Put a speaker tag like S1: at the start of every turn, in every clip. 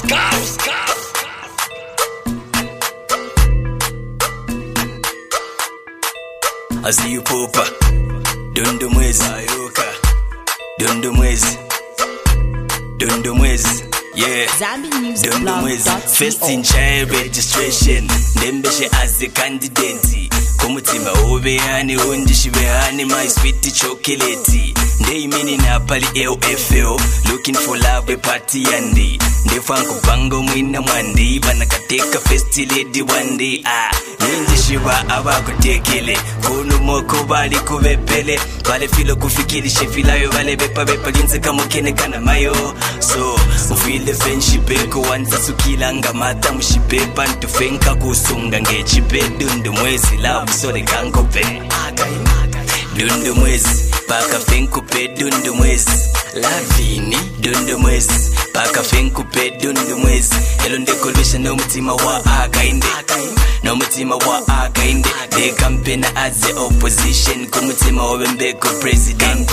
S1: I see you popa Dundu mwezi Dundu mwezi Dundu mwezi yeah Dundu mwezi First in child registration Ndembeshe as a candidate Kumutima ubehani undishibehani my sweet chocolate Ndei mini na pali LFL Looking for love we party yandi Ndefangu bango mwina mwandi Banakateka first lady one day Ninjishiba abakutekele Kunu moko bali kubepele Bale filo kufikiri shefilayo Bale bepa ginze kamukene kana mayo So ufile friendship eko wanza sukilanga mata mushipepa Ntufenka kusunga ngechipe Dundu mwezi love sole kankope Dundu mwezi Paka fenkupe dundu mwezi Lavini dundu mwezi Paka fenkupe dundu mwezi Elo ndekolwisha no mutima wa akainde No mutima wa akainde De campaign as the opposition Kumutima wa mbeko president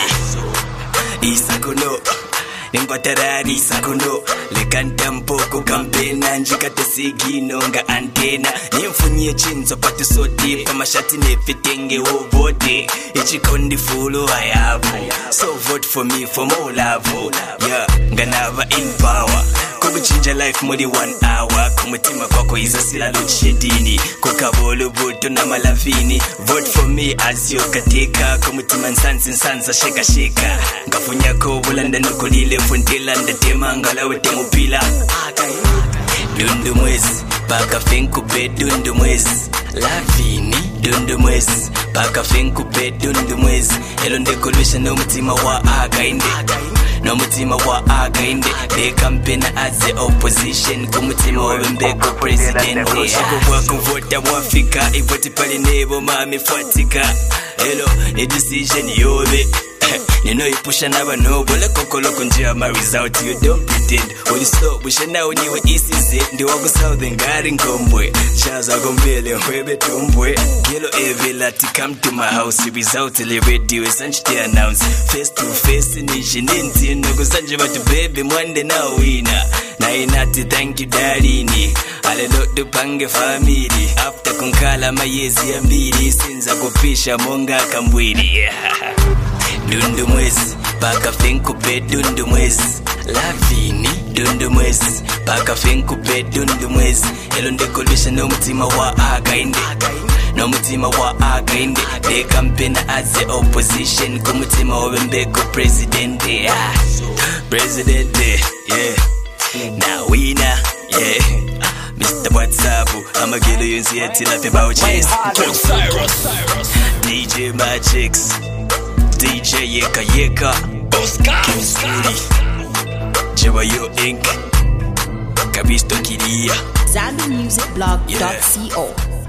S1: Isakuno Ningotarari isakuno Lekanta mpoko kampena Njikate sigino nga antena Nimfunye chinzo pati soti Pamashati nefitenge vote Ichikondi fulu hayabu So vote for me for more love Yeah, nganava in power Kukuchinja life muli 1 hour Kumutima kwako iza sila luchedini Kukabolu buto na malavini Vote for me as you katika Kumutima nsanza sheka Ngafunya kubulanda nukulile Funtila ndatema ngalawe temupila Dundu mwezi Paka fenkupe dundu mwezi Lavini dundu mwezi Paka fenkupe dundu mwezi Elo ndekolwisha no mutima wa akainde No mutima wa akainde De campaign as the opposition Kumutima wa mbeko president Shiko wako vota wafika Ivoti pali nebo mami fatika Elo ni decision yobe Nino ipusha naba nobo Le kokoloko njia ma result You don't pretend Uli stop Wisha na uniwe isize Ndi wako southern gari nkombwe Shaza gombele Mwebe tumbwe Gelo eve lati come to my house Result ile radio Sanchite announce Face to face Nishi ninti Nugu sanje batu baby Mwande na wina Na inati thank you darini Ale lotu pange family After kunkala mayezi ya mbili Sinza kupisha monga kambwili Dundu mwezi Paka fenkupe dundu mwezi Lavini dundu mwezi Paka fenkupe dundu mwezi Elo ndekolwisha no mutima wa akainde No mutima wa akainde De campaign as the opposition Kumutima wa mbeko president President yeah Na winner yeah Mr. WhatsApp I'ma get you in the laugh about chase DJ Magix DJ Yeka Kimsuri Jewayo Inc. Kabisto Kiria
S2: ZambiMusicBlog.co